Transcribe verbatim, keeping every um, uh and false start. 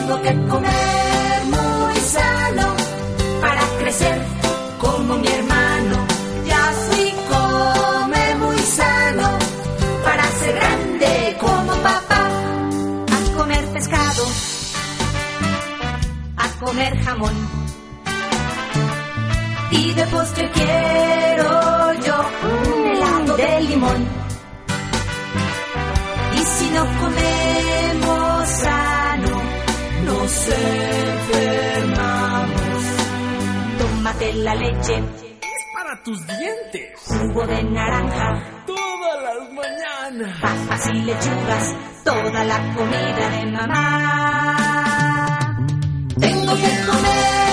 Tengo que comer muy sano para crecer como mi hermano. Ya fui come muy sano para ser grande como papá. A comer pescado, a comer jamón, y de postre quiero yo un helado de limón. Y si no comemos sano, nos enfermamos. Tómate la leche, es para tus dientes. Jugo de naranja, todas las mañanas. Papas y lechugas, toda la comida de mamá. Tengo que comer